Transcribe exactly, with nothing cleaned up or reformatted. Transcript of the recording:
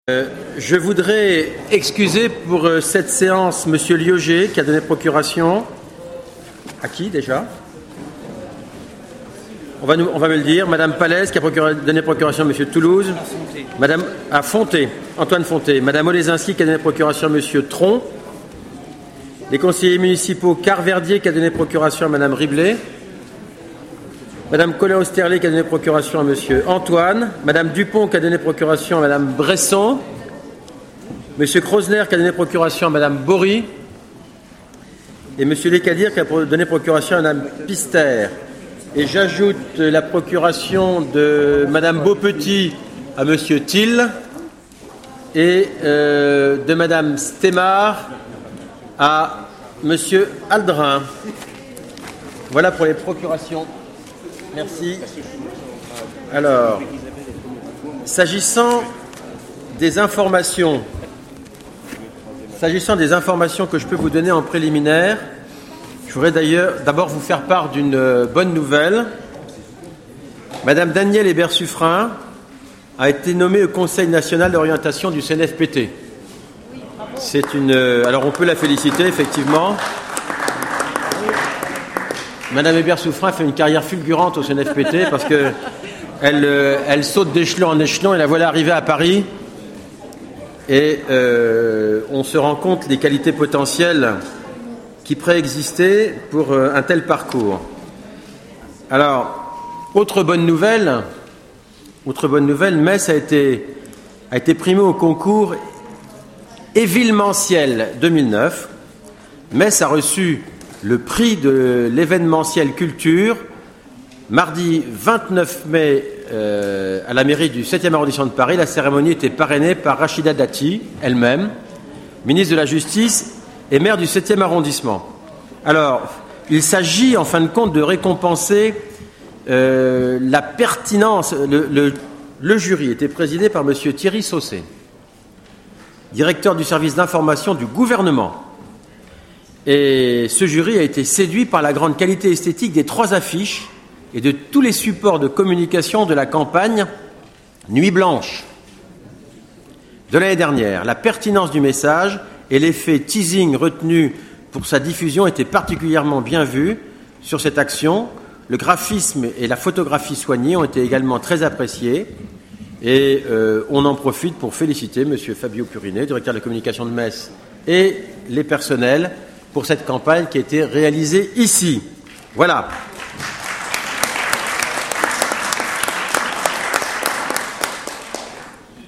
Euh, je voudrais excuser pour euh, cette séance M. Liogé qui a donné procuration. À qui déjà on va, nous, on va me le dire. Madame Palès qui a procuré, donné procuration à M. Toulouse. Madame à Fonté, Antoine Fonté. Madame Olesinski qui a donné procuration à M. Tron. Les conseillers municipaux Carverdier qui a donné procuration à Madame Riblet. Madame Collin-Austerlé qui a donné procuration à Monsieur Antoine, Madame Dupont qui a donné procuration à Madame Bresson, Monsieur Krosner qui a donné procuration à Madame Bory et Monsieur Lécadir qui a donné procuration à Madame Pister. Et j'ajoute la procuration de Madame Beaupetit à Monsieur Thiel et euh, de Madame Stémar à Monsieur Aldrin. Voilà pour les procurations. Merci. Alors, s'agissant des informations, s'agissant des informations que je peux vous donner en préliminaire, je voudrais d'ailleurs d'abord vous faire part d'une bonne nouvelle. Madame Danielle Hébert-Suffren a été nommée au Conseil national d'orientation du C N F P T. C'est une. Alors, on peut la féliciter effectivement. Madame Hébert-Suffren fait une carrière fulgurante au C N F P T parce qu'elle euh, elle saute d'échelon en échelon et la voilà arrivée à Paris. Et euh, on se rend compte des qualités potentielles qui préexistaient pour euh, un tel parcours. Alors, autre bonne nouvelle, autre bonne nouvelle, Metz a été, a été primée au concours événementiel deux mille neuf. Metz a reçu le prix de l'événementiel culture, mardi vingt-neuf mai, euh, à la mairie du septième arrondissement de Paris. La cérémonie était parrainée par Rachida Dati, elle-même, ministre de la Justice et maire du septième arrondissement. Alors, il s'agit en fin de compte de récompenser euh, la pertinence. Le, le, le jury était présidé par M. Thierry Saucé, directeur du service d'information du gouvernement. Et ce jury a été séduit par la grande qualité esthétique des trois affiches et de tous les supports de communication de la campagne Nuit Blanche de l'année dernière. La pertinence du message et l'effet teasing retenu pour sa diffusion étaient particulièrement bien vus sur cette action. Le graphisme et la photographie soignée ont été également très appréciés. Et euh, on en profite pour féliciter M. Fabio Purinet, directeur de la communication de Metz, et les personnels pour cette campagne qui a été réalisée ici. Voilà.